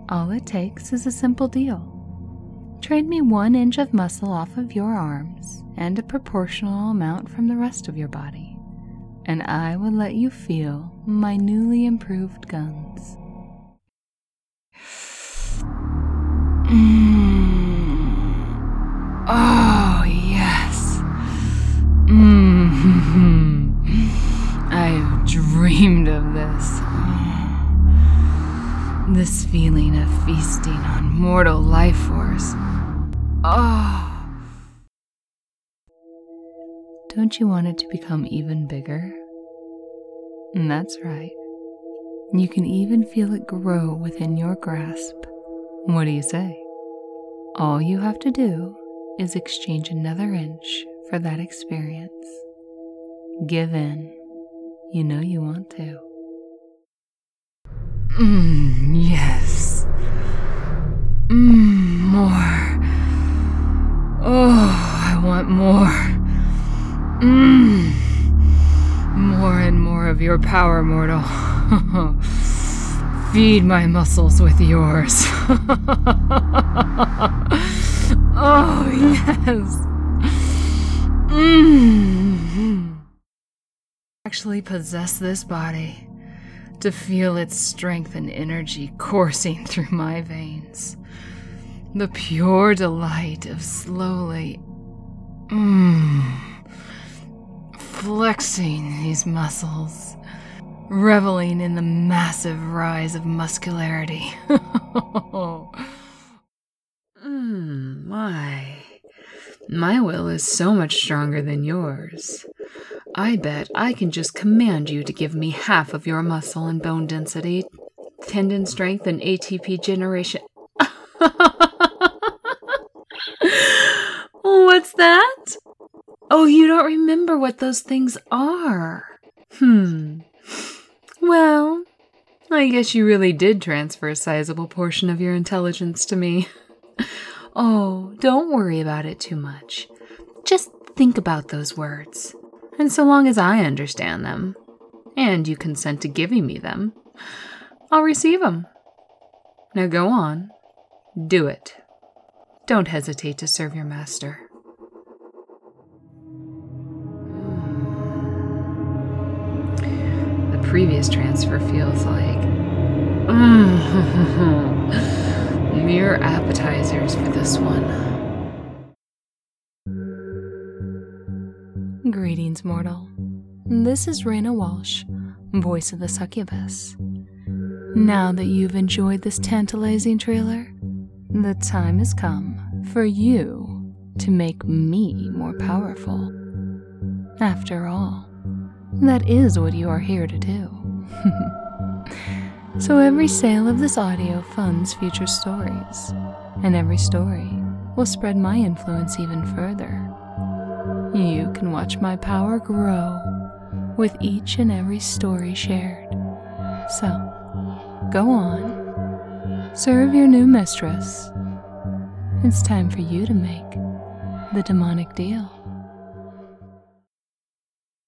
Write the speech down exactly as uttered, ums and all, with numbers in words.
All it takes is a simple deal. Trade me one inch of muscle off of your arms and a proportional amount from the rest of your body, and I will let you feel my newly improved guns. Mm. Oh, yes. Mm-hmm. I've dreamed of this. This feeling of feasting on mortal life force. Oh. Don't you want it to become even bigger? And that's right. You can even feel it grow within your grasp. What do you say? All you have to do is exchange another inch for that experience. Give in. You know you want to. Mmm, yes. Mmm, more. Oh, I want more. Mmm. More and more of your power, mortal. Feed my muscles with yours. Oh, yes. Mmm. Actually possess this body to feel its strength and energy coursing through my veins. The pure delight of slowly mm, flexing these muscles, reveling in the massive rise of muscularity. mm, my, my will is so much stronger than yours. I bet I can just command you to give me half of your muscle and bone density, tendon strength, and A T P generation. What's that? Oh, you don't remember what those things are. Hmm. Well, I guess you really did transfer a sizable portion of your intelligence to me. Oh, don't worry about it too much. Just think about those words. And so long as I understand them, and you consent to giving me them, I'll receive them. Now go on. Do it. Don't hesitate to serve your master. The previous transfer feels like mere appetizers for this one. Greetings, mortal. This is Raina Walsh, voice of the succubus. Now that you've enjoyed this tantalizing trailer, the time has come for you to make me more powerful. After all, that is what you are here to do. So every sale of this audio funds future stories, and every story will spread my influence even further. You can watch my power grow with each and every story shared. So, go on, serve your new mistress. It's time for you to make the demonic deal.